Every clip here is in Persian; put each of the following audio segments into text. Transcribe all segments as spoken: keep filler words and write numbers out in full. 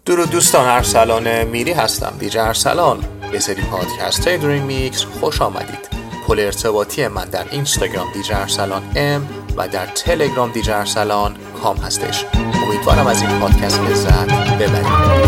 درود دوستان، ارسلان میری هستم، دیجی ارسلان. به سری پادکست های دریم میکس خوش آمدید. پل ارتباطی من در اینستاگرام دیجی ارسلان ام و در تلگرام دیجی ارسلان کام هستش. امیدوارم از این پادکست لذت ببرید.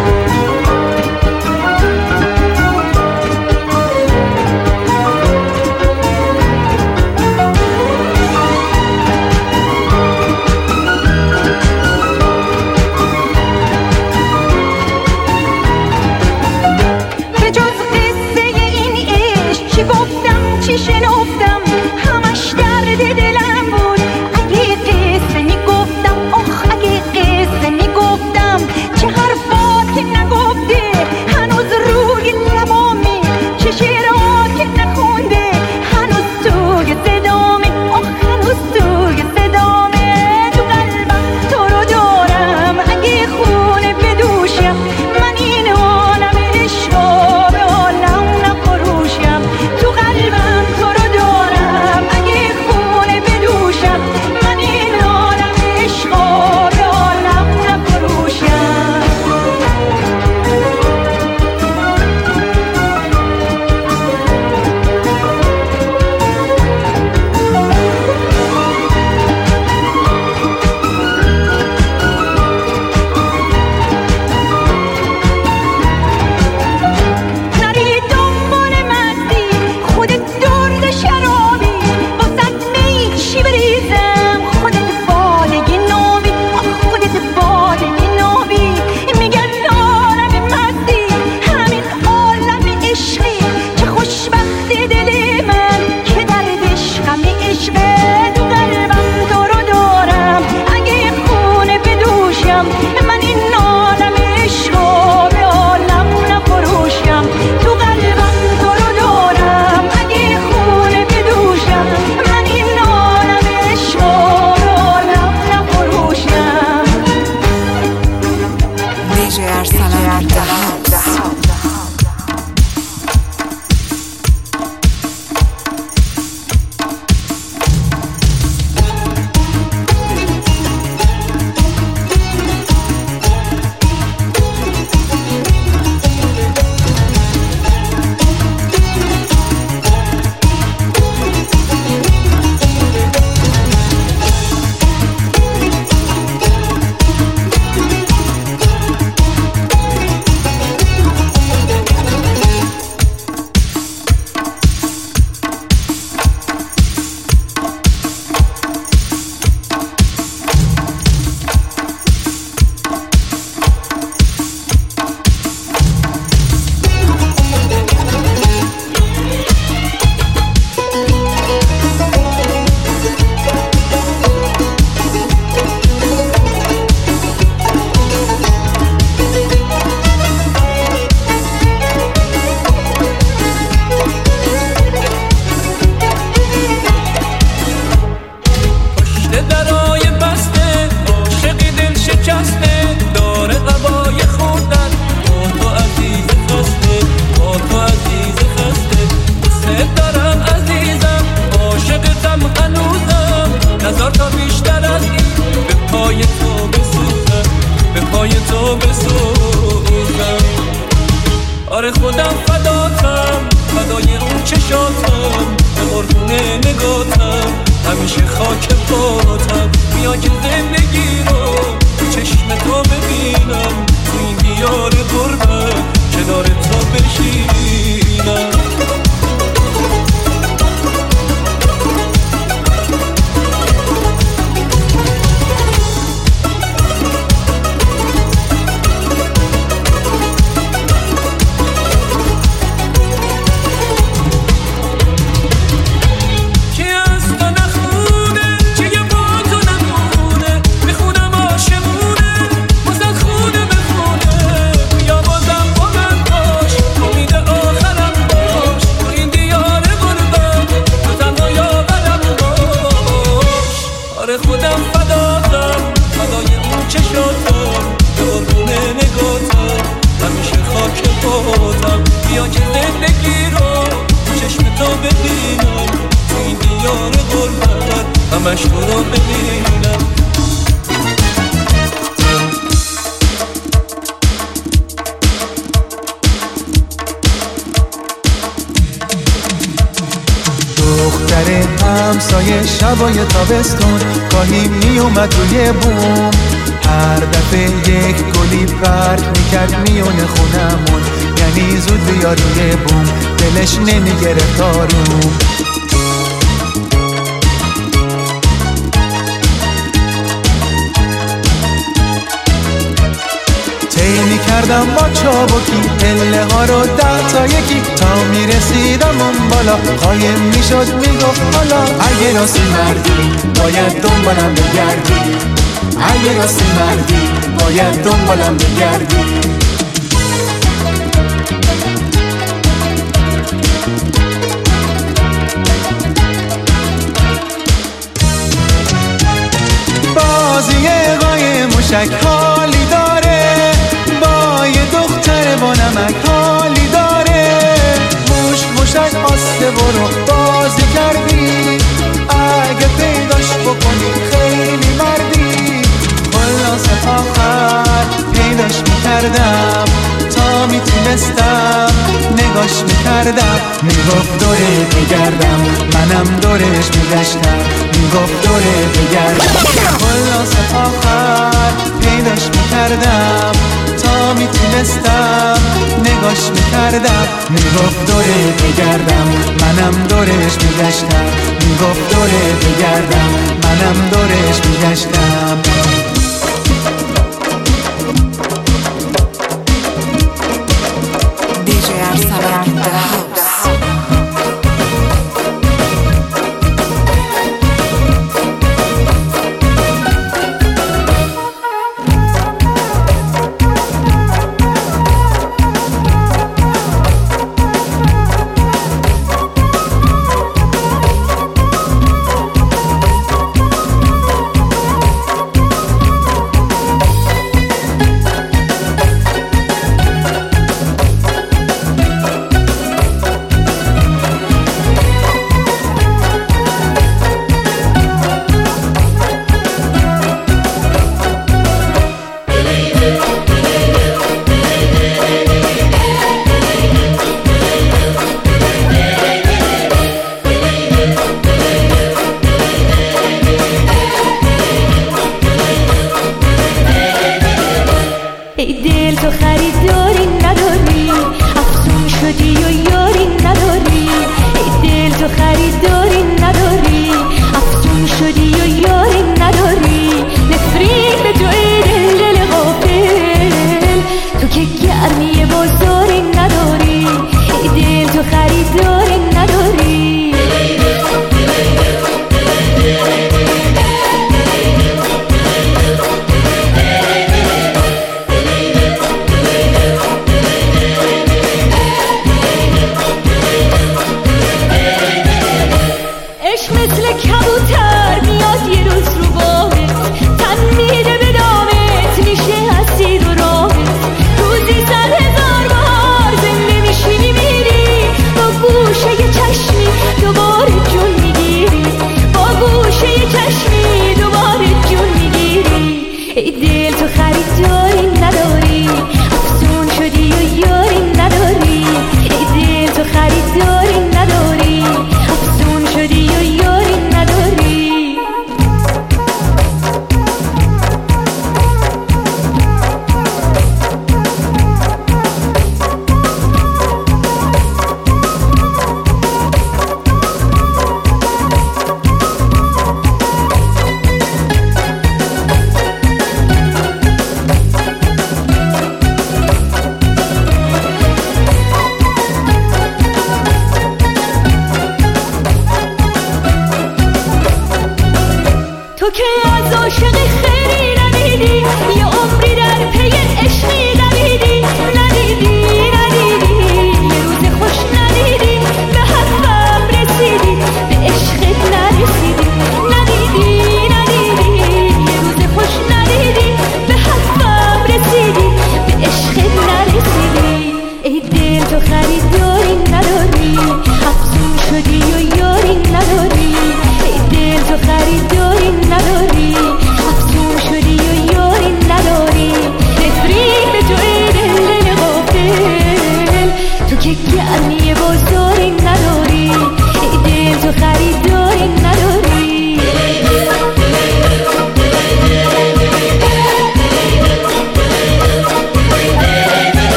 شنفتم همش درد دلم بود. اگه قصه میگفتم آخ اگه قصه میگفتم چه حرفات که نگفته هنوز روی لبامی، چه شعرات که نخونده هنوز توی صدامه، آخ هنوز توی صدامه. تو قلبم تو رو دارم، اگه خونه بدوشم من این عالم عشقا به عالم نفروشم. تو قلبم خونه همسایه شبای تابستون گاهی می اومد روی بوم، هر دفعه یک گلی پرت میکرد میونه خونمون، یعنی زود بیا روی بوم، دلش نمیگرفت آروم. طی میکردم با چابکی پله ها رو ده تا یکی، تا میرسیدم اون بالا قایم میشد میگفت حالا اگه راستی مردی باید دنبالم بگردی، اگه راستی مردی باید دنبالم بگردی. بازی قای موشک حالی داره، با یه دختر با نمک حالی داره، موش موشک آسته برو بازی کردی، اگه پیداش بکنی خیلی مردی. خلاصه آخر پیداش میکردم، تا میتونستم نگاش میکردم، میگفت دوره بگردم، منم دورش میگشتم، میگفت دوره بگردم. خلاصه آخر پیداش میکردم، تا میتونستم نگاش میکردم، میگفت دوره بگردم، منم دورش میگشتم، میگفت دوره بگردم، منم دورش میگشتم. ای دل تو خریداری نداری، افسون شدی و یاری نداری. ای دل تو خریداری نداری، افسون شدی و یاری نداری. نفرین به جای دل دل غافل، تو که گرمی بازاری نداری. ای دل تو خریداری نداری. مثل کبوتر میاد یه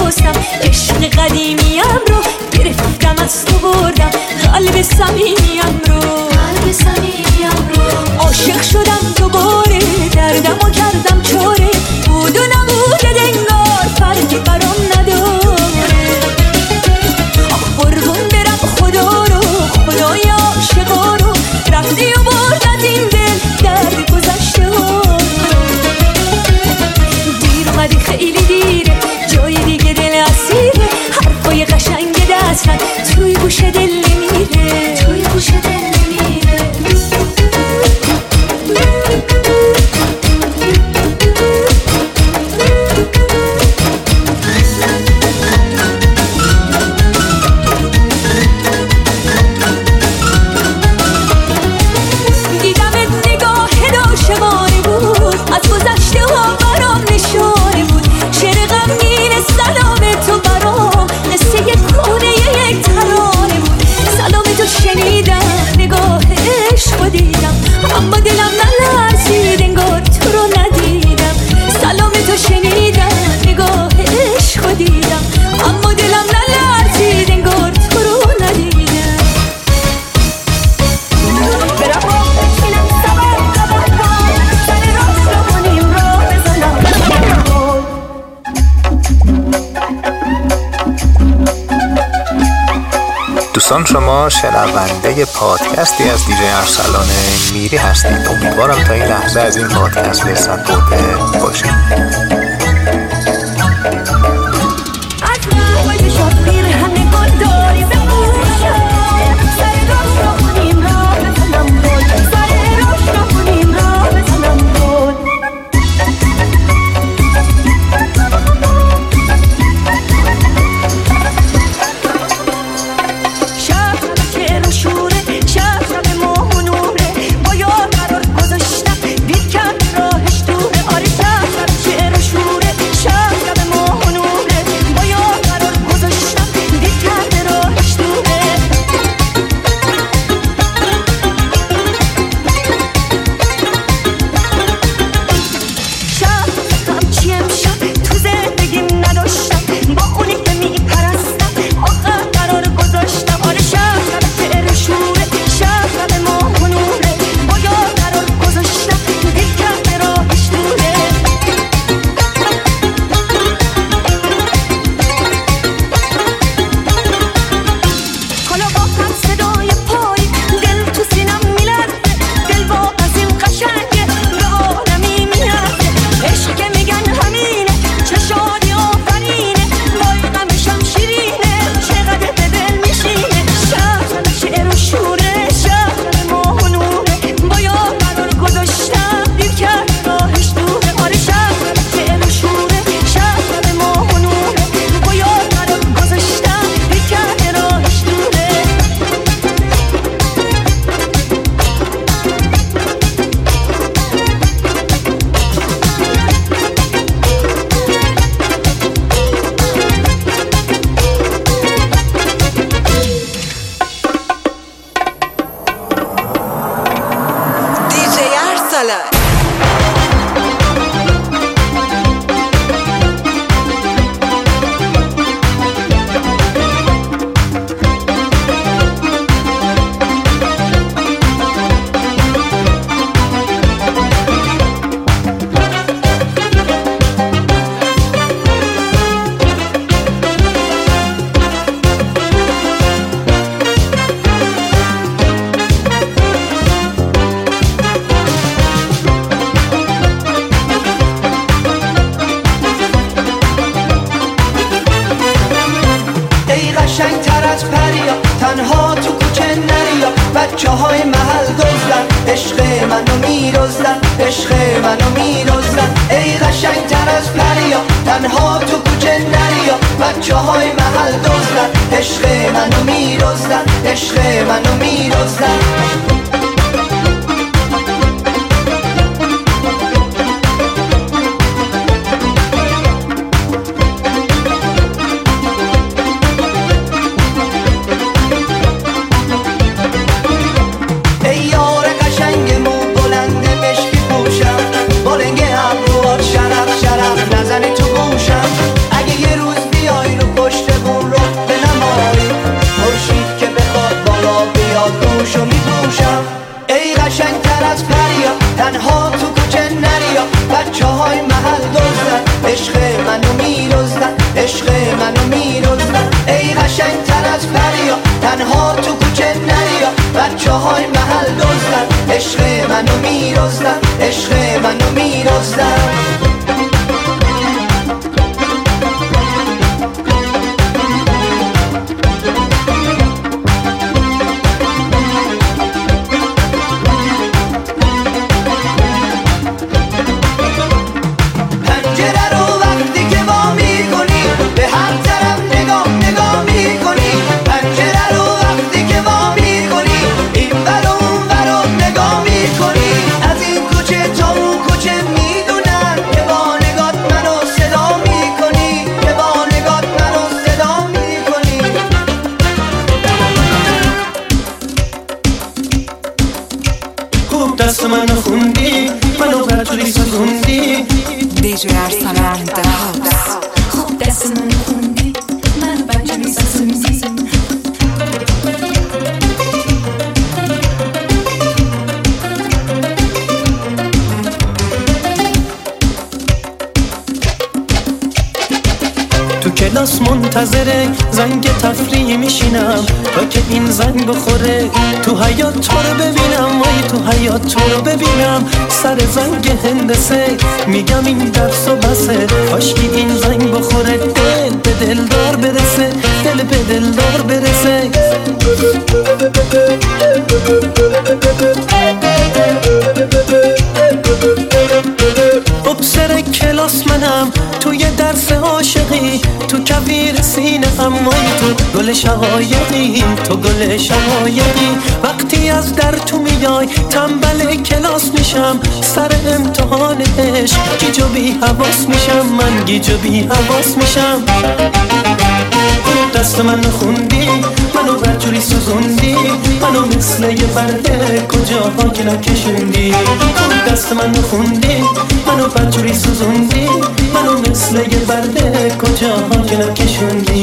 شستم، عشق قدیمیم رو گرفتم از تو بردم، قلب صمیمیم رو قلب صمیمیم رو عاشق شدم دوباره، دردمو کردم چاره، بود و نبود انگار فرقی برام نداره. آخ قربون برم خدا رو، خدای عاشقا رو، رفتی و برد از این دل درد گذشته ها رو. دیر اومدی خیلی دیره، جای دیگه دل اسیره، حرفای قشنگ دستن توی گوش دل نمیره، توی گوش دل نمیره. دیدمت نگاه داشتمانی بود، از گذشته ها برام نشانه بود، شعر غمگین سلام تو برام مثل یک کونه یک ترانه بود. سلام تو شنیدم، نگاه عشق دیدم، اما دلم نلرزید انگار تو رو ندیدم. سلام تو شنیدم، نگاه عشق دیدم، اما دلم نلرزید انگار تو رو ندیدم. برم با بچینم سبب قبل کن، سر راست رو کنیم را بزنم. دوستان شما شنونده پادکستی از دیجی ارسلان میری هستید. امیدوارم تا این لحظه از این پادکست لذت برده باشید. از روی شاد پیر همه گل داری بپوشم، سر راست رو کنیم را بزنم گل، سر راست رو کنیم را بزنم گل. شب شعر و شوره، شب شب ماه و نوره، با یار قرار گذاشتم دید کرد راهش دوره. آره شب شب شعر و شوره، شب شب ماه و نوره، با یار قرار گذاشتم دید کرد راهش دوره. شب همچی امشب تو زندگیم نداشتم، با اونی که میپرستم آخر قرار گذاشتم. آره شب شب شعر و شوره، شب شب ماه و نوره، با یار قرار گذاشتم دید کرد راهش دوره. حالا با هم صدای پای دل تو سینم میلرزه، دل با از این قشنگه به عالمی میرزه. عشق که میگن همینه، چه شادی آفرینه، وای غمشم شیرینه، چقدر به دل میشینه. شب شب شعر و شوره، شب شب ماه و نوره، با یار قرار گذاشتم دیر کرد راهش دوره. آره شب شب شعر و شوره، شب شب ماه و نوره، با یار قرار گذاشتم دیر کرد راهش دوره. دیجی ارسلان. ای قشنگ تر از پریا، تنها تو کوچه نریا، بچه های محل دزدن، عشق منو میرزدن، عشق منو میرزدن. ای قشنگ تر از پریا، تنها تو کوچه نریا، بچه های محل دزدن، عشق منو میرزدن، عشق منو میرزدن. نزنی تو گوشم، اگه یه روز بیای میدزدن، عشق منو میدزدن. دست منو خوندی، منو برطوری سوزوندی. دیجی ارسلان in the house. خوب دست منو خوندی، منو برطوری سوزوندی. تو کلاس منتظره زنگ تفریح میشینم تا که این زنگ بخوره. تو حیات تو رو ببینم، وای تو حیات تو رو ببینم. سر زنگ هندسه میگم این درس و بسه، کاشکی این زنگ بخوره. دل به دلدار برسه، دل به دلدار برسه. ابسر کلاس منم توی درس عاشقی، تو کویر سینه همایی، تو گل شقایقی، تو گل شقایقی. وقتی از در تو میای تنبل کلاس میشم، سر امتحان عشق گیج و بی حواس میشم، من گیج و بی حواس میشم. دست منو خوندی، منو برجوری سوزوندی. منو مثل یه برده کجاها که نکشوندی. دست منو خوندی، منو برجوری سوزوندی. منو مثل یه برده کجاها که نکشوندی.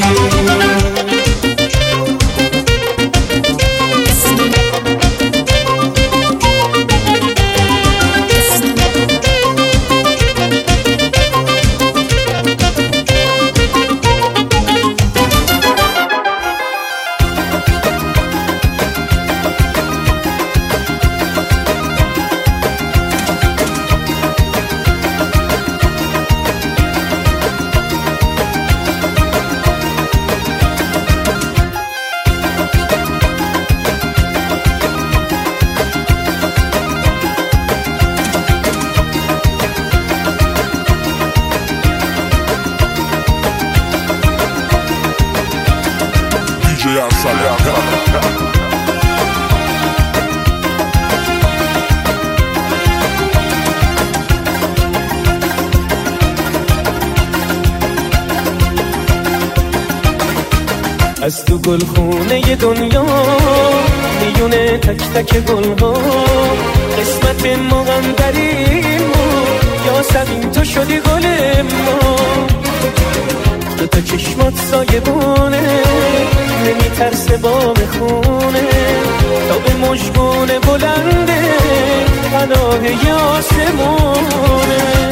از تو گلخونه دنیا میونه تک تک گلها، قسمت ما هم دریم یا سمین تو شدی گل ما. دو تا چشمات سایبونه نمیترسه با بخونه، تا به مژگونه بلنده پناه یاسمونه.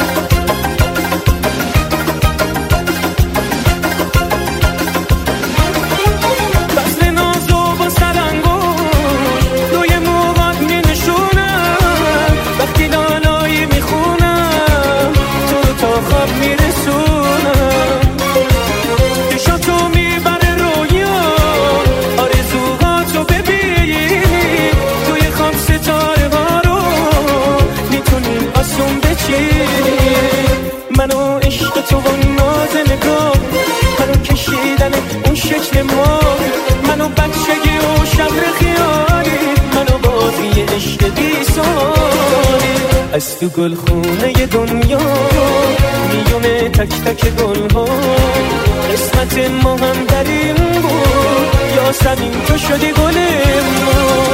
منو عشق تو و ناز نگاه، منو کشیدن اون شکل ما، منو بچگی و شبر خیالی، منو بازی عشق بی سالی. از تو گلخونه دنیا میونه تک تک گلها، قسمت ما هم در این بود یا سمین تو شدی گل ما.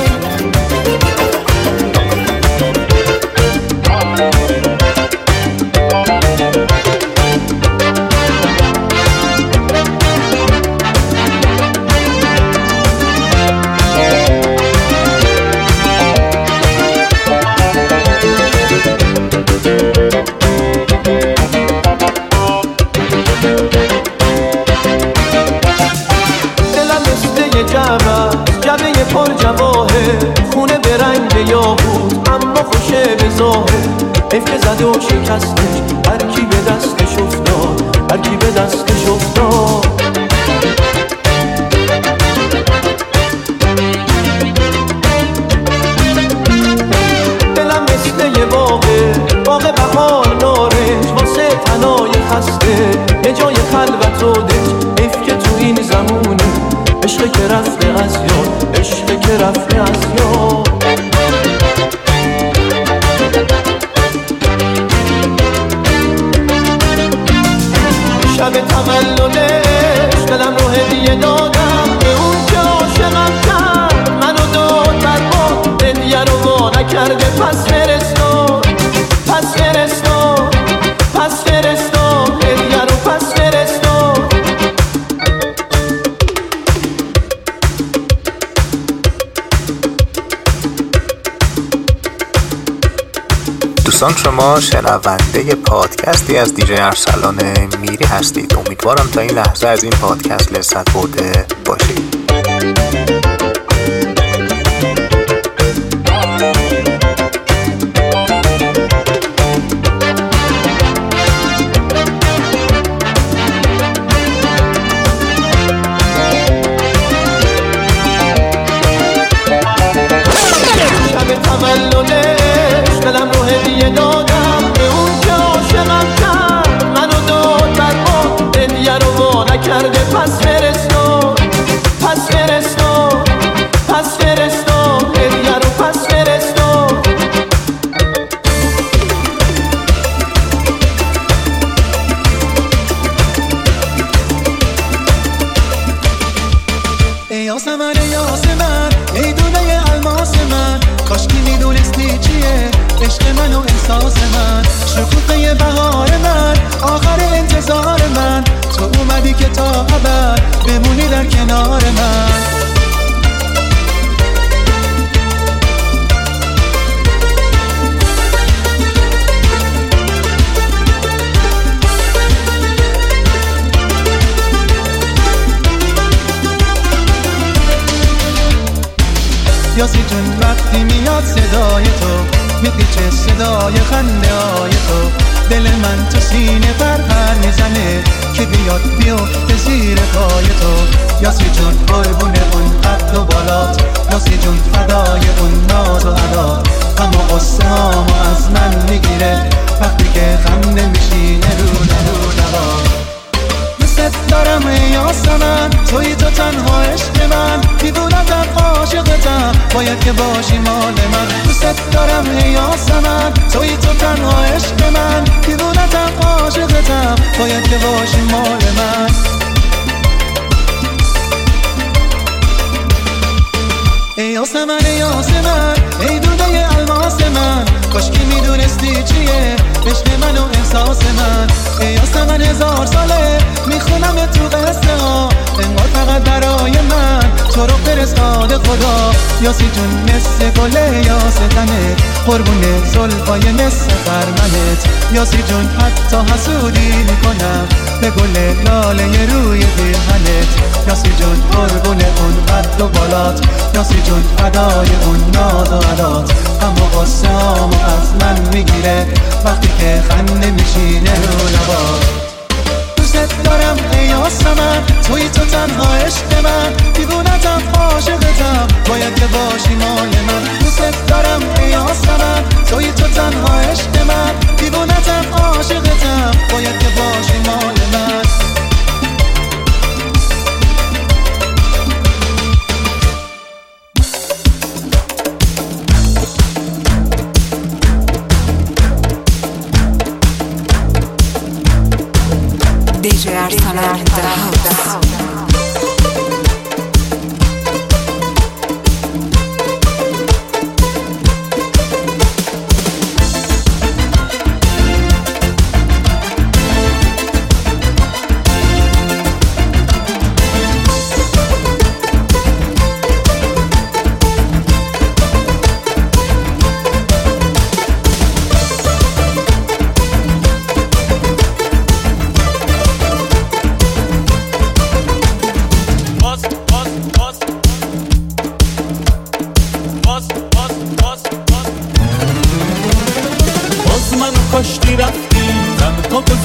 جعبه پر جواهر، خونه به رنگ یاقوت اما خوش باشه به ظاهر حیف که زده و شکستش هر کی به دستش افتاد هر کی به دستش افتاد دلم مثل یه باغه باغ بهار نارنج واسه تنای خسته یه جای خلوت و دنج حیف که تو این زمونه عشق که رفته از یاد عشق که رفته از یاد شب تولدش دلم رو هدیه دادم به اون که عاشقم کرد منو داد بر ما هدیه رو وا نکرده پس فرستاد پس فرستاد پس فرستاد هدیه رو پس فرستاد دوستان شما شنونده پادکستی از دیجی ارسلان میری هستید. امیدوارم تا این لحظه از این پادکست لذت برده باشید. شب تولدش دلم رو هدیه دادم به اون که عاشقم کرد منو داد بر ما هدیه رو وا نکرده پس فرستاد پس فرستاد پس فرستاد هدیه رو پس فرستاد ای یاسمن ای یاسمن ای دونه الماس من کاشکی میدونستی چیه عشق من و احساس من شکوفه بهار من آخر انتظار من تو اومدی که تا ابد بمونی در کنار من یاسی جون وقتی میاد صدای تو میپیچه صدای خنده های تو دل من تو سینه پرپر میزنه که بیاد بیفته زیر پای تو یاسی جون قربون اون قد و بالات یاسی جون فدای اون ناز و عدا اما قصه هامو از من میگیره وقتی که خم نمیشینه رو نرو نوا دوست دارم ای یاسمن توی تو تنها عشق من دیوونتم عاشقتم باید که باشی مال من دوست دارم ای یاسمن توی تو تنها عشق من دیوونتم عاشقتم باید که باشی مال من ای یاسمن ای یاسمن ای دونه الماس من کاشکی میدونستی چیه عشق من و احساس من ای یاسمن هزار ساله میخونم تو قصه ها انگار فقط برای من تو رو فرستاده خدا یاسی جون مثل گله یاستنه قربونه زلفای مثل خرمنت یاسی جون حتی حسودی میکنم به گل لاله روی پیرهنت یاسی جون قربونه اون قد و بالات یاسی جون ادای اون ناز و عدات اما قصه هامو از من میگیره وقتی که خنده میشینه رو لبات دوست دارم ای یاسمن توی تو تنها عشق من دیوونتم عاشقتم باید که باشی مال من دوست دارم ای یاسمن توی تو تنها عشق من دیوونتم عاشقتم باید که باشی مال من دیجی ارسلان in the house.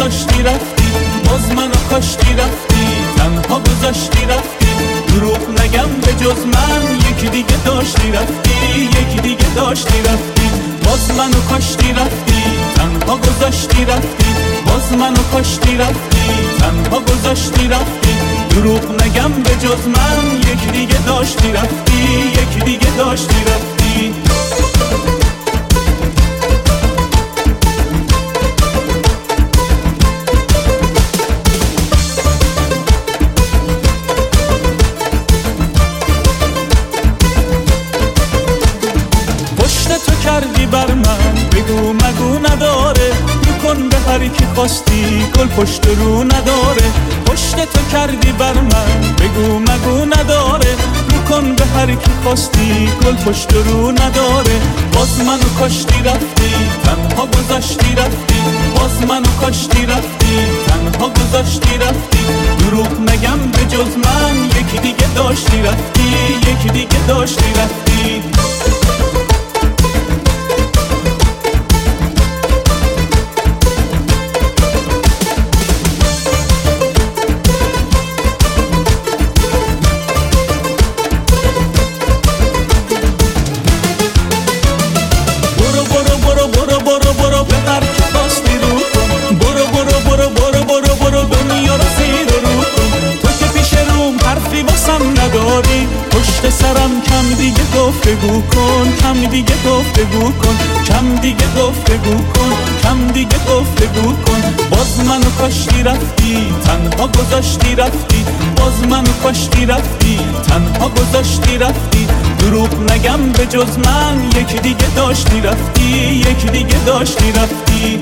داشتی رفتی، باز منو کاشتی رفتی، تنها گذاشتی رفتی. دروغ نگم به جز من یکی دیگه داشتی رفتی، یکی دیگه داشتی رفتی. باز منو کاشتی رفتی، تنها گذاشتی رفتی، باز منو کاشتی رفتی، تنها گذاشتی رفتی. دروغ نگم به جز من یکی دیگه داشتی رفتی، یکی دیگه داشتی رفتی. کردی بر من بگو مگو نداره، میکن به هر کی خواستی گل پشت رو نداره. پشت تو کردی بر من بگو مگو نداره، میکن به هر کی خواستی گل پشت رو نداره. باز منو کاشتی رفتی، تنها گذاشتی رفتی، باز منو کاشتی رفتی، تنها گذاشتی رفتی. دروغ نگم به جز من یکی دیگه داشتی رفتی، یکی دیگه داشتی رفتی. پشت سرم کم دیگه گفتگو کن، کم دیگه گفتگو کن، کم دیگه گفتگو کن، کم دیگه گفتگو کن. باز منو کاشتی رفتی، تنها گذاشتی رفتی، باز منو کاشتی رفتی، تنها گذاشتی رفتی. دروغ نگم به جز من یکی دیگه داشتی رفتی، یکی دیگه داشتی رفتی.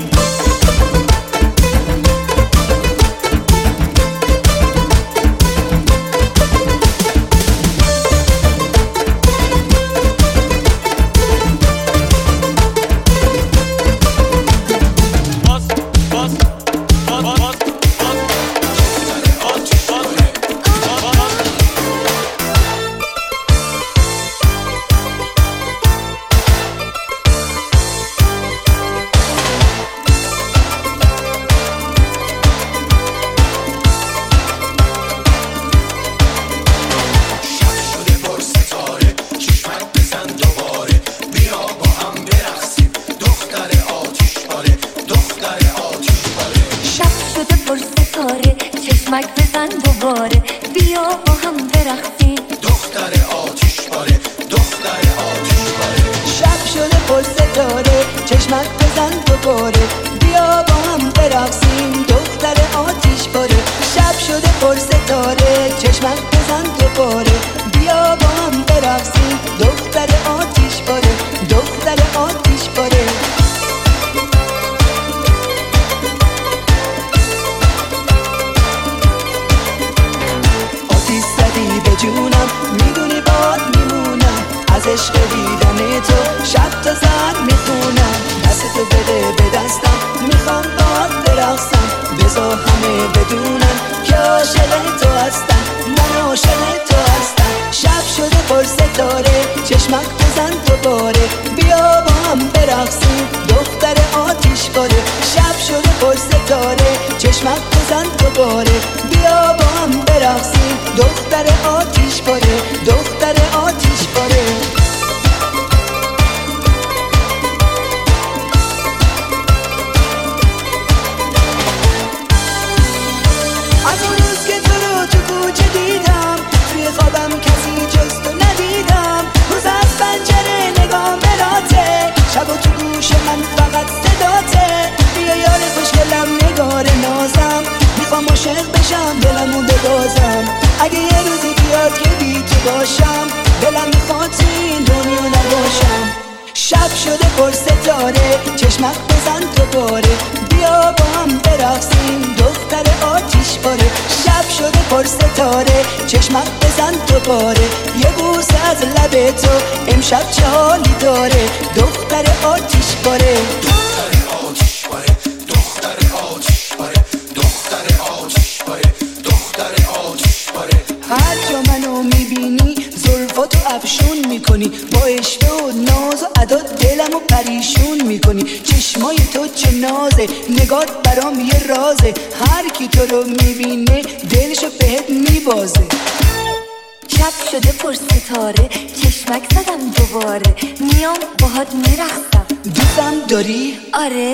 میکنی با عشق و ناز و ادا دلمو پریشون میکنی. چشمای تو چه نازه، نگات برام یه رازه، هر کی تو رو میبینه دلشو بهت میبازه. شب شده پر ستاره، چشمک زدم دوباره، میام باهات میرقصم. دوستم داری؟ آره.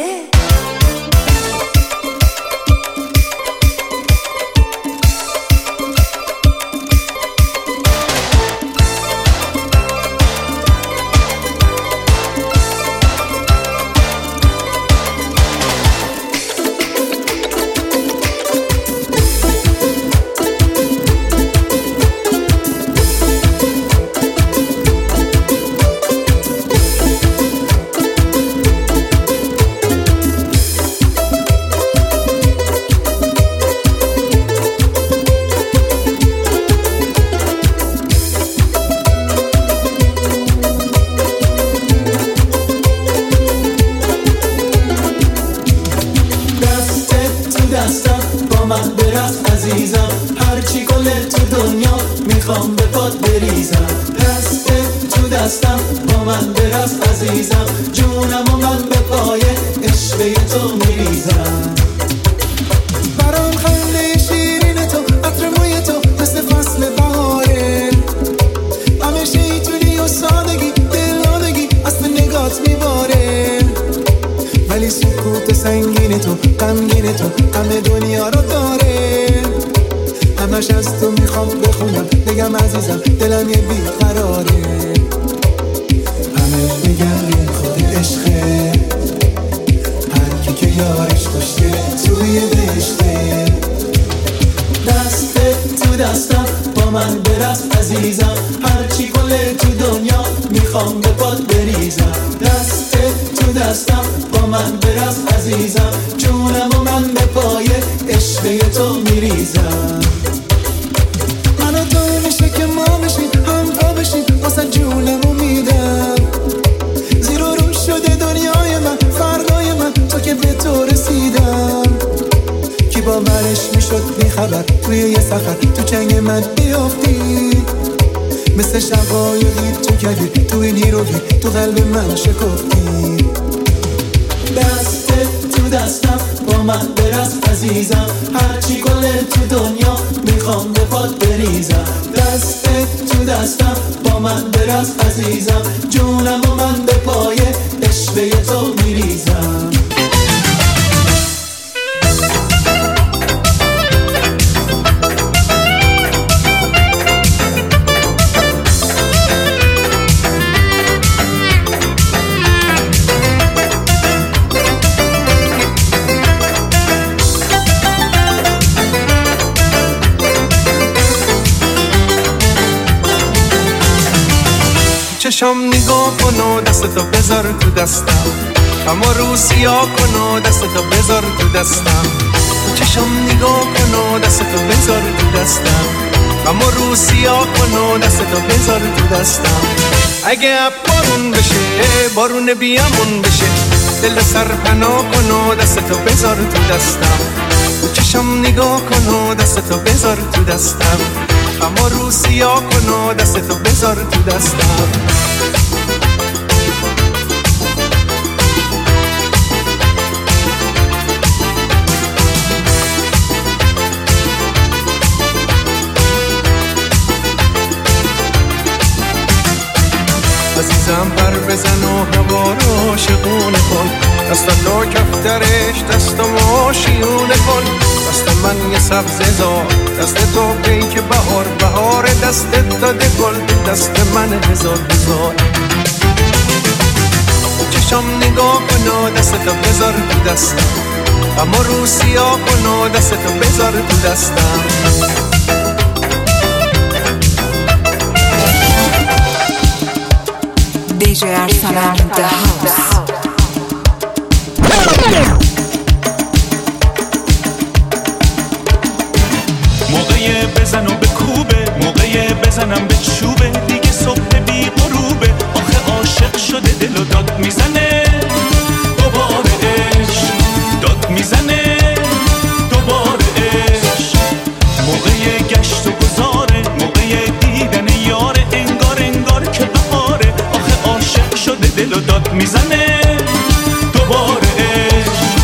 چشم نگاه کن و دستتو بذار تو دستم، اما رو سیاه کن و دستتو بذار تو دستم. چشم نگاه کن و دستتو بذار تو دستم، اما رو سیاه کن و دستتو بذار تو دستم. اگه بارون بشه بارون بیامون بشه، دل سرپناه کن و دستتو بذار تو دستم. چشم نگاه کن و دستتو بذار تو دستم، اما رو سیاه کن و دستتو بذار تو دستم. عزیزم پر بزن و هوا رو شقونه کن، دستتو کفترش دستمو شیونه کن. دست من یه سبز زار، دست تو پیک بهار بهار، دستت داده گل دست من هزار هزار. چشم نگاه کن و دستتو بذار تو دستم، اما رو سیاه کن و دستتو بذار تو دستم. دی جی ارسلان in the house. موقع بزن و به کوبه، موقع بزنم به چوبه، دیگه صبح بی غروبه. آخه عاشق شده دل و داد میزنه دوباره عشق، داد میزنه دوباره عشق. موقع گشت و گذاره، موقع دیدن یاره، انگار انگار که بهاره. آخه عاشق شده دل و داد میزنه دوباره عشق.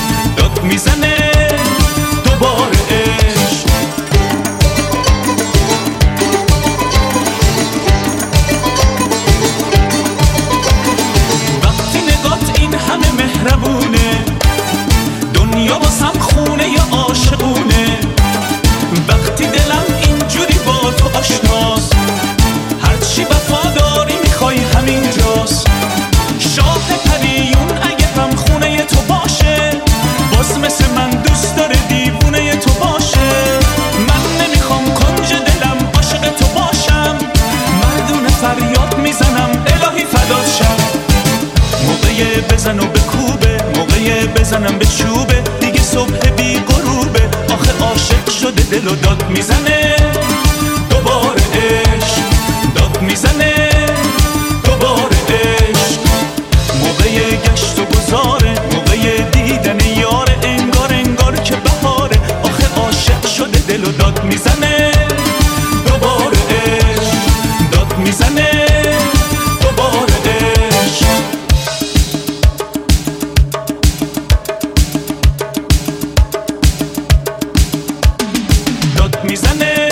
بزنم به چوبه دیگه صبح بی غروبه آخه عاشق شده دل و داد میزنه دوباره عشق داد میزنه دوباره عشق موقع گشت و گذاره موقع دیدن یاره انگار انگار که بهاره آخه عاشق شده دل و داد میزنه دوباره عشق داد میزنه دوباره عشق داد میزنه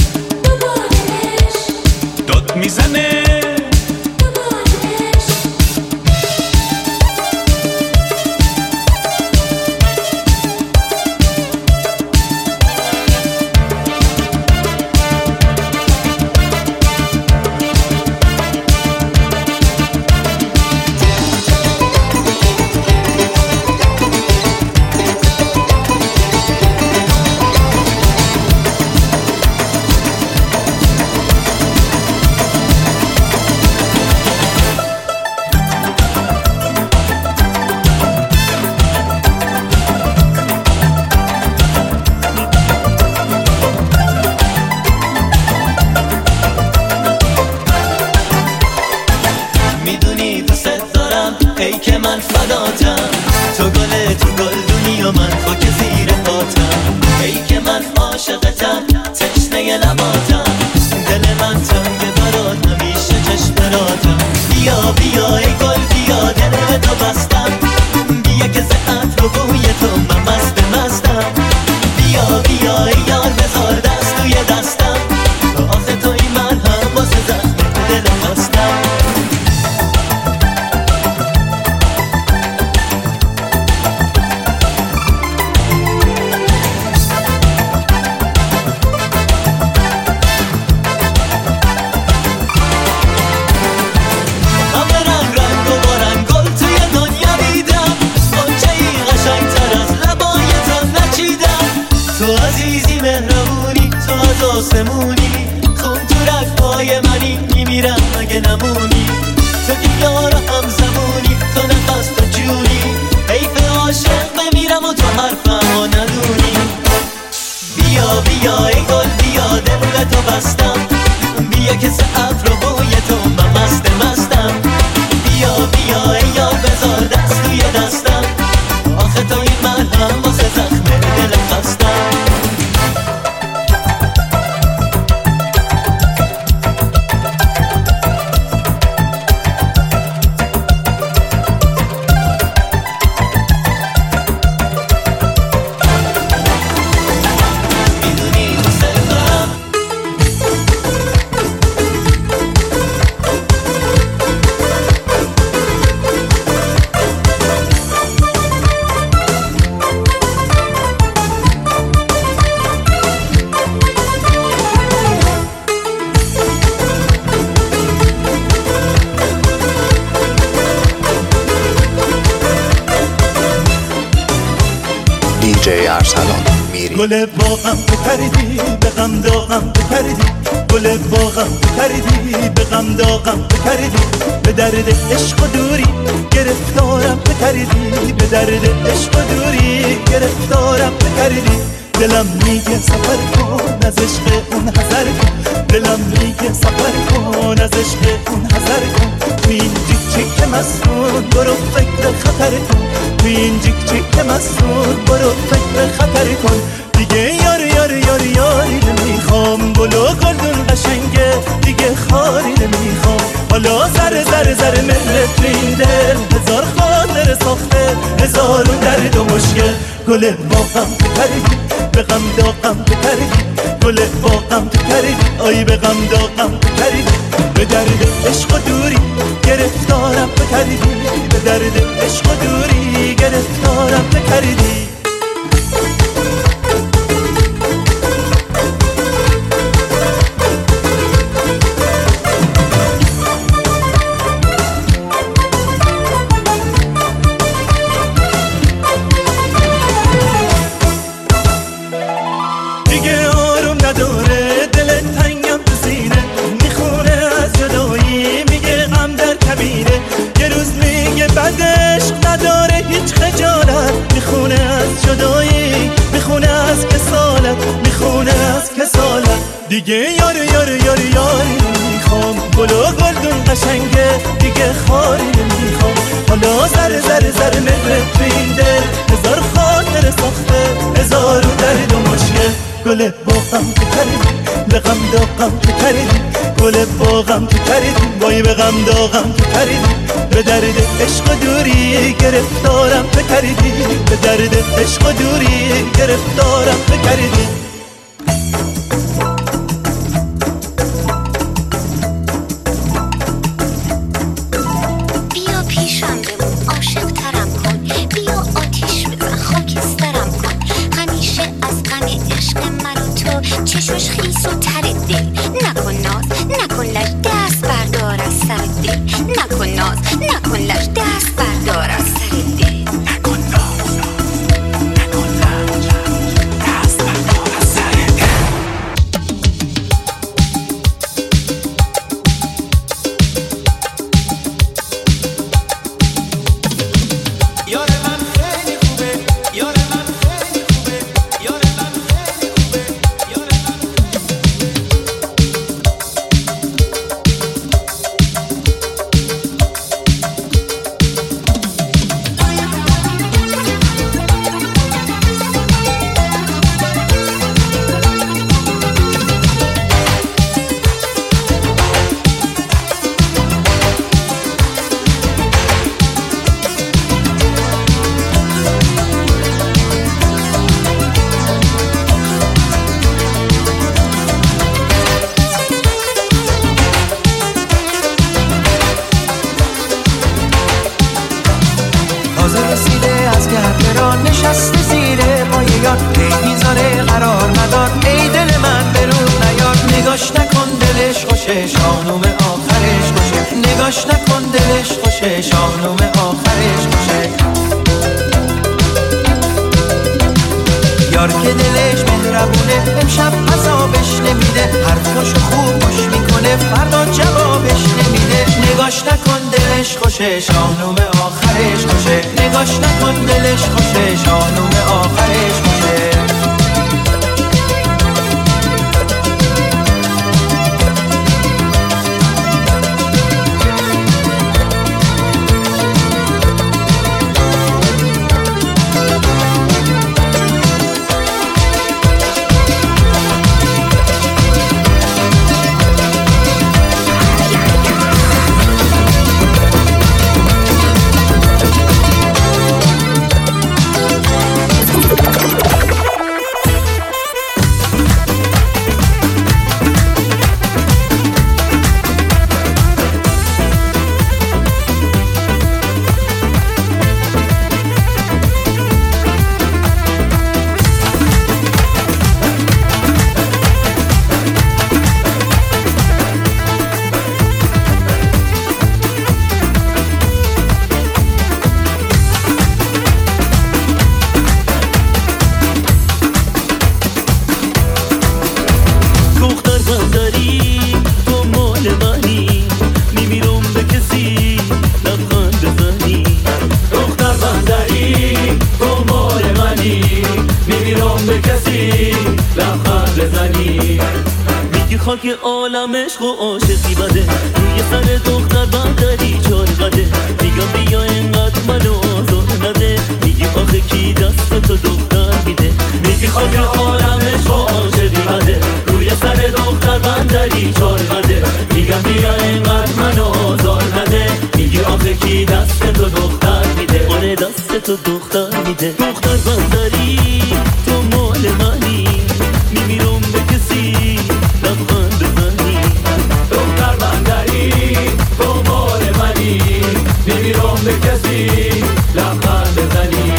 داد میزنه گل باغم بپریدی به غم داغم بپریدی گل باغم بپریدی به غم داغم بپریدی به درد عشق و دوری گرفتارم بپریدی به درد عشق و دوری گرفتارم بپریدی دلم میگه سفر کن از عشق اون حذر کن دلم میگه سفر کن از عشق اون حذر کن تو این جیک جیک مسئول برو فکر خطر کن تو این جیک جیک مسئول برو فکر خطر کن دیگه یار یار یار یاری نمیخوام گل و گلدون قشنگه دیگه خاری نمیخوام حالا زر زر زر ملت این دل هزار خاطر ساخته هزارون درد و مشکل گل باغم بپریدی به غم داغم بپریدی گل باغم بپریدی آی به غم داغم بپریدی به درد عشق و دوری گرفتارم بپریدی به درد عشق و دوری گرفتارم بپریدی بعد عشق نداره هیچ خجالت دیگه یار یار یار یاری نمیخوام، گل و گلدون قشنگه دیگه خاری نمیخوام. حالا زر زر زر مهرت تو این دل، هزار خاطر ساخته هزار و درد و مشکل. گل باغم تو پریدی به غم داغم تو پریدی، گل باغم تو پریدی وای به غم داغم تو پریدی. به درد عشق و دوری گرفتارم تو پریدی، به درد عشق و دوری گرفتارم تو پریدی. بیا پیشم بمون عاشق ترم کن، بیا آتیش بزن خاکسترم کن. همیشه از غم عشق من و تو چشمش خیس و تر دل. نکن ناز نکن لش دست بردار از سر دل. نکن ناز نکن لش دست بردار از سر دل. نکن ناز نکن لش دست بردار از سر دل. یار من خیلی خوبه، یار من خیلی خوبه، یار من خیلی خوبه، یار من. تازه رسیده از گرده را نشسته زیر پای یار، ای میذاره قرار ندار ای دل من به رو نیار. نگاش نکن دلش خوشه شاهنوم آخرش خوشه، نگاش نکن دلش خوشه شاهنوم آخرش خوشه. یار که دلش مهربونه امشب عذابش نمیده، حرفاشو خوب گوش میکنه فردا جوابش نمیده. نگاش نکن دلش خوشه شاهنوم آخرش خوشه، نگاش نکن دلش خوشه شاهنوم آخرش خوشه. خاک عالم عشق و عاشقی بده، روی سر دختر بندری چار قده. میگم بیا اینقدر منو آزار نده، میگی آخه کی دست تو دختر میده. میگی خاک عالم عشق و عاشقی بده، روی سر دختر بندری چار قده. میگم بیا اینقدر منو آزار نده، میگی آخه کی دست تو دختر میده. آره دست تو دختر میده. دختر بندری تو مال منی، میمیرم به کسی لبخند بزنی. دختر بندری تو مال منی، میمیرم به کسی لبخند بزنی.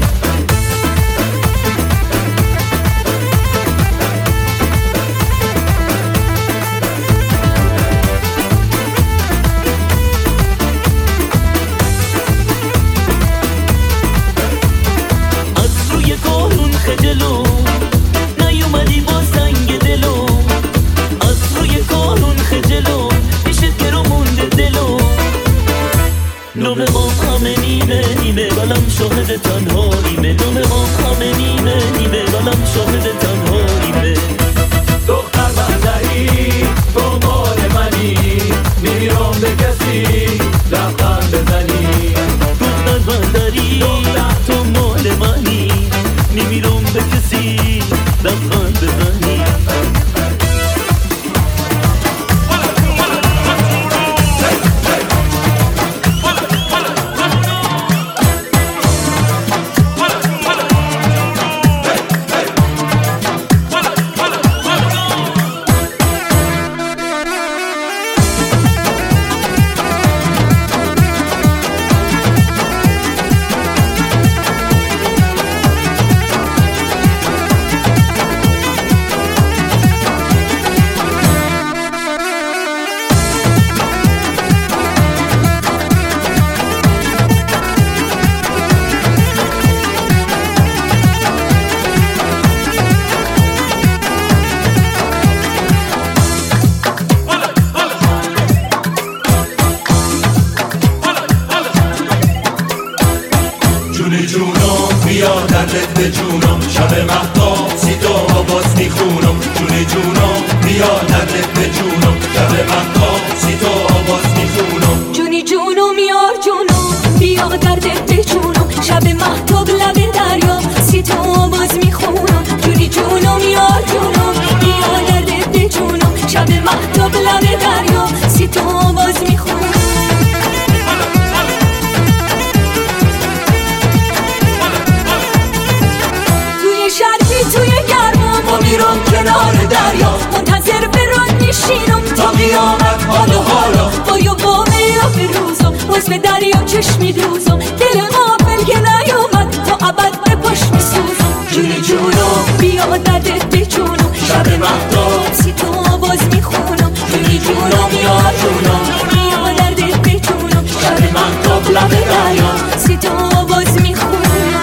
از روی کارون خجلو نیومدی با سنگ دلو، از روی کارون خجلو پیشت گرو مونده دلو. نوم ما همه نیمه نیمه ولم شاهد تنهاییمه. نوم ما همه نیمه نیمه ولم شاهد تنهاییمه. دختر بندری به جونم شب مهتاب سی تو آواز میخونم جونی جونم بیا دردت به جونم شب مهتاب سی تو آواز میخونم جونی جونم یار جونم بیا دردت به جونم شب مهتاب لب دریا سی تو آواز میخونم جونی جونم یار جونم بیا دردت به جونم شب مهتاب لب دریا سی تو آواز میخونم توی گرما ما میرم کنار دریا منتظر برات میشینم تا قیامت حال و حالا با یا با یا به روزم باز به دریا چشمی دوزم دل غافل که نیامد تا ابد به پاش میسوزم جونی جونم بیا دردت به جونم شب مهتاب سی تو آواز میخونم جونی جونم یا جونم بیا دردت به جونم شب مهتاب لب دریا سی تو آواز میخونم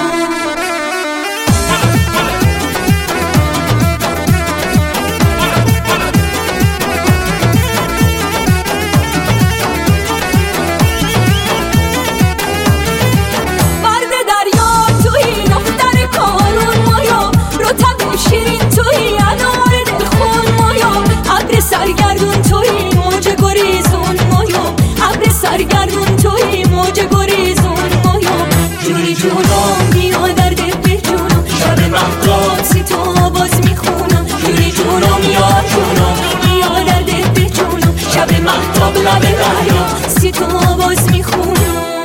سرگردون توی موج گریزون مایم ابر سرگردون توی موج گریزون مایم جونی جونم بیا دردت به جونم شب مهتاب سی تو آواز میخونم جونی جونم یا جونم بیا دردت به جونم شب مهتاب لب دریا سی تو آواز میخونم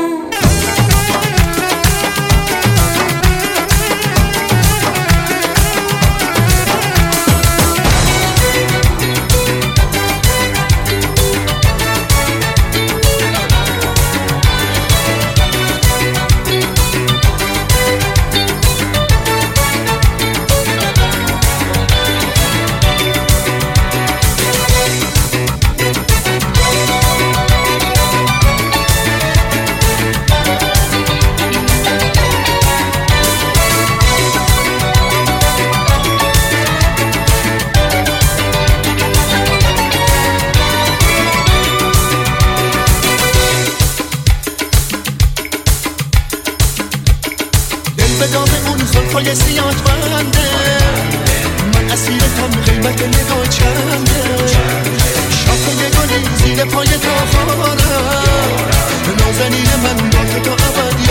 زلفای سیاه بنده من اسیرتم قیمت نگاه چنده شاخه گلی زیر پای تاخارم نازنین من با تو تا ابد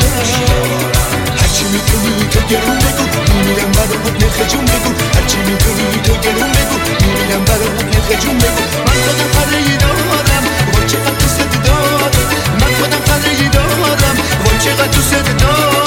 یارم هرچی میتونی تو گرون بگو میمیرم برات نرخ جون بگو هرچی میتونی تو گرون بگو میمیرم برات نرخ جون بگو من خودم پرهی دارم وای چقدر دوست دارم من خودم پرهی دارم وای چقدر دوست دارم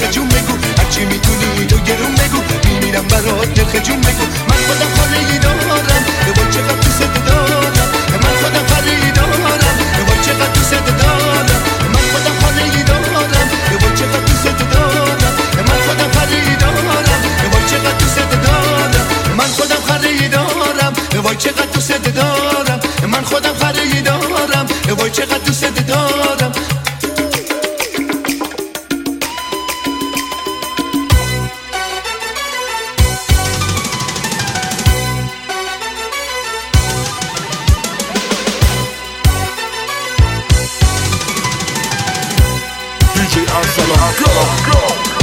برات نرخ جون بگو من خودم خانه ای دارم ارسلان گو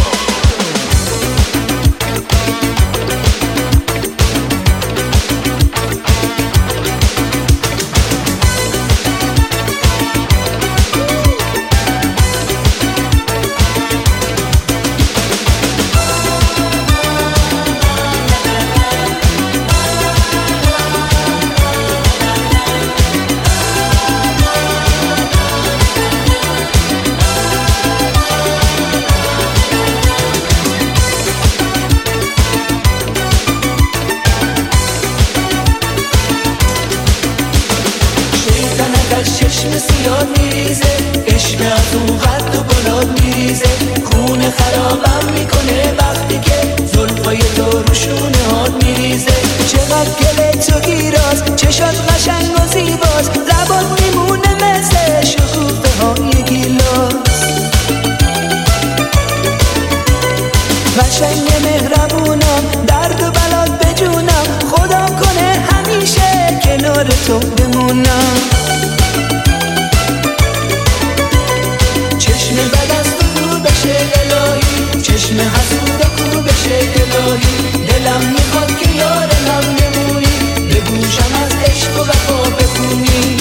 چشم سیاه میریزه عشق از اون قد و بلاد میریزه خونه خرابم میکنه وقتی که زلفای تو روشونه هات میریزه چقدر گله تو گیراز چشات قشنگ و زیباز لبات میمونه مثل شکوفه های گیلاس قشنگ مهربونم درد و بلات بجونم خدا کنه همیشه کنار تو بمونم چشم بد از تو دور بشه الهی چشم حسود کو بشه الهی دلم میخواد که یارم نمونی به گوشم از عشق و وفا بخونی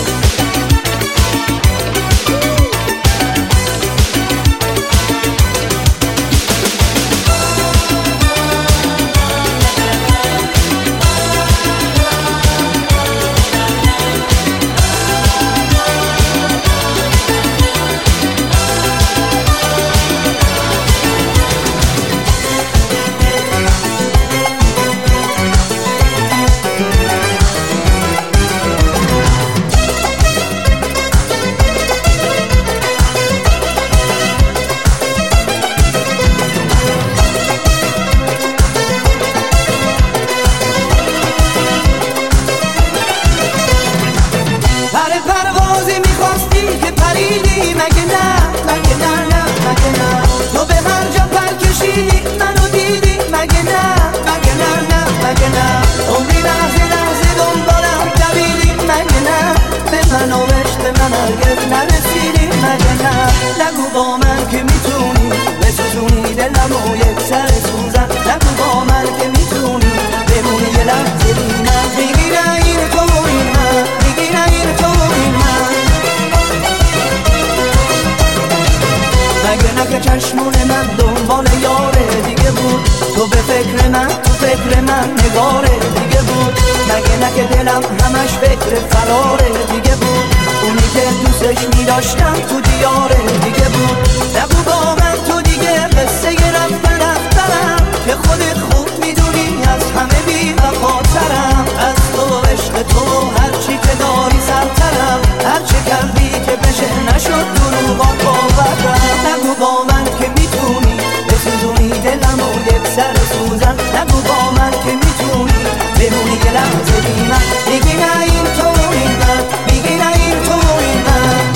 چشمون من دنبال یاره دیگه بود تو به فکر من تو فکر من نگاره دیگه بود مگه نه که دلم همش فکر فراره دیگه بود اونی که دوستش میداشتم تو دیاره دیگه بود نگو با من تو دیگه قصه رفتن رفتنم که خودت خوب میدونی از همه بی وفاترم از تو عشق تو هرچی که داری سرترم هرچی کردی که بشه نشد دروغات باورم نگو با من که میتونی بسوزونی دلم و یک سر سوزن نگو با من که میتونی بمونی یه لحظه بی من میگی نه این تو این من میگی نه این تو این من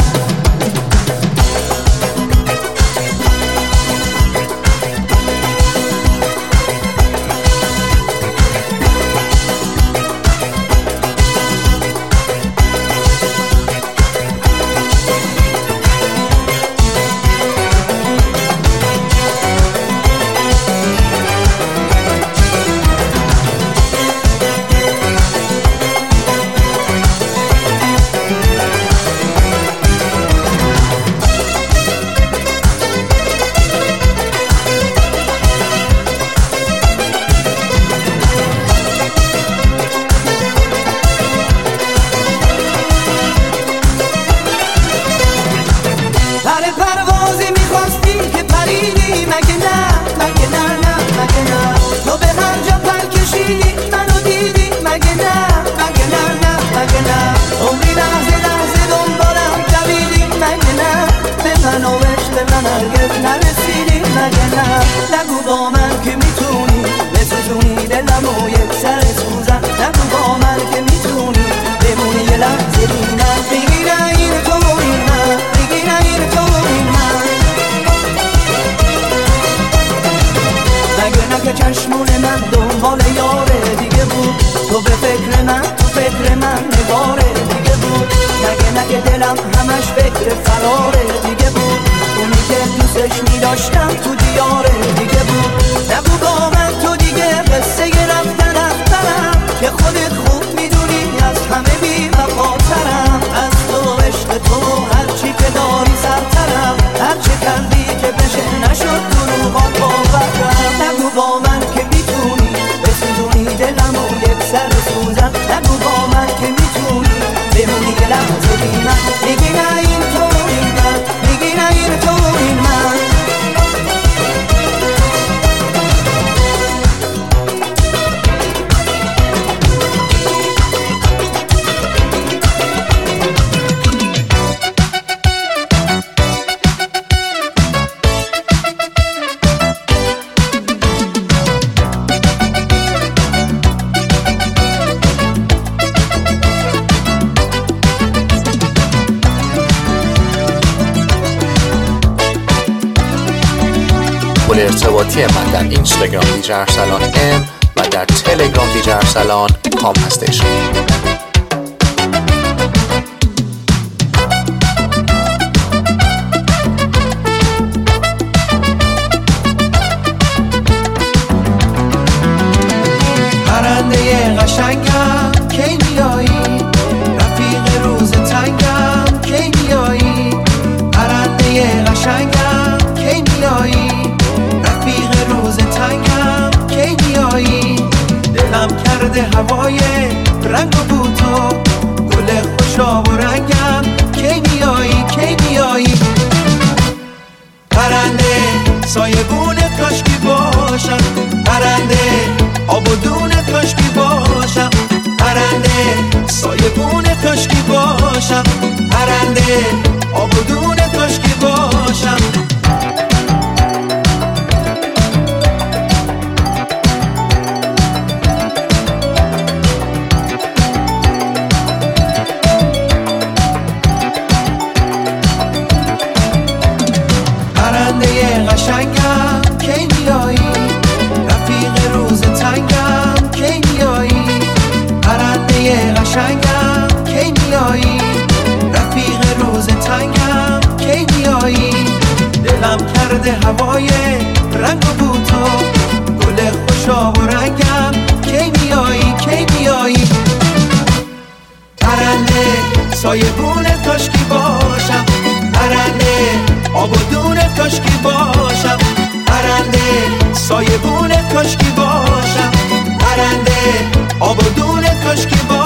نگو با من که میتونی بسوزونی دلم و یک سر سوزن نگو با من که میتونی بمونی یه لحظه بی من بگی نه این تو این من بگی نه این تو این من مگه نه که چشمون من دنبال یاره دیگه بود تو به فکر من تو فکر من نگاره دیگه بود مگه نه که دلم همش فکر فراره دیگه بود اونی که دوستش می داشتم تو دیار دیگه بود. نگو با من تو دیگه قصه رفتن رفتنم که خودت خوب میدونی از همه بی وفاترم. از تو عشق تو هرچی که داری سرترم، هرچی کردی که بشه نشد دروغات باورم. نگو با من که میتونی بسوزونی دلم و یک سر سوزم. نگو با من که میتونی بمونی یه لحظه بی من. میگی نه این تو این من، میگی نه این تو این من. پل ارتباطی من در اینستاگرام دیجی ارسلان ام و در تلگرام دیجی ارسلان کام هستش. پرنده قشنگم کی میایی، رفیق روز تنگم کی میایی. پرنده قشنگم کی میایی، رفیق روز تنگم کی میایی. دلم کرده هوای رنگ و بوتو، گل خوشا و رنگم کی میایی کی میایی. پرنده سایبون کاشکی باشم، پرنده آب و دون کاشکی باشم. پرنده سایبون کاشکی باشم، پرنده آب و دون کاشکی باشم. پرنده قشنگم کی میایی، رفیق روز تنگم کی میایی. پرنده قشنگم کی میایی، رفیق روز تنگم کی میایی. دلم کرده هوای رنگ و بوتو، گل خوشا و رنگم کی میایی کی میایی. پرنده سایبون کاشکی باشم، پرنده آب و دون کاشکی باشم. پرنده سایبون کاشکی باشم، پرنده آب و دون کاشکی باشم.